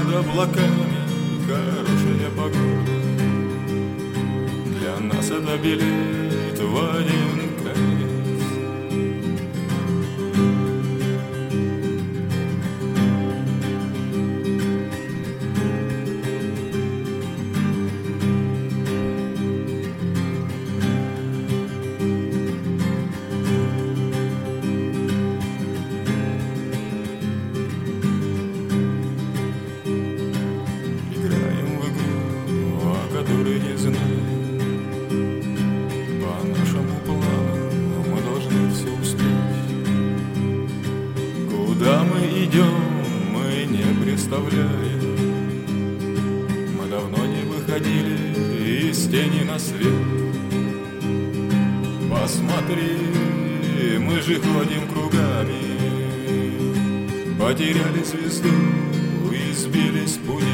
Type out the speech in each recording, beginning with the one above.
под облаками хорошая погода. Для нас это билет в один конец. Который не знает. По нашему плану мы должны все успеть. Куда мы идем, мы не представляем. Мы давно не выходили из тени на свет. Посмотри, мы же ходим кругами. Потеряли звезду и сбились с пути.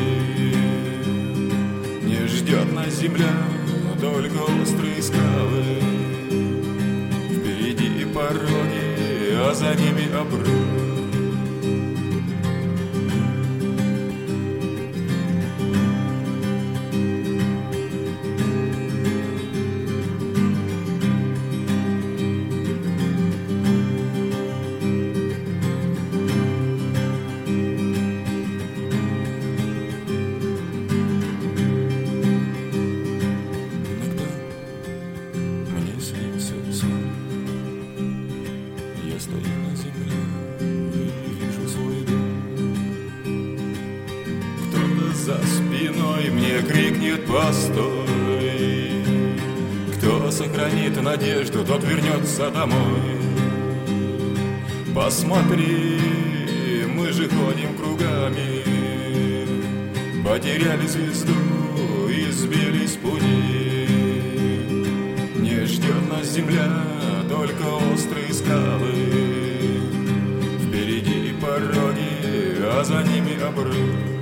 Не ждет нас земля, но только острые скалы. Впереди пороги, а за ними обрыв. Я стою на земле и вижу свой дом. Кто-то за спиной мне крикнет: постой. Кто сохранит надежду, тот вернется домой. Посмотри, мы же ходим кругами. Потеряли звезду и сбились с пути. Не ждет нас земля, только острые скалы. Впереди пороги, а за ними обрыв.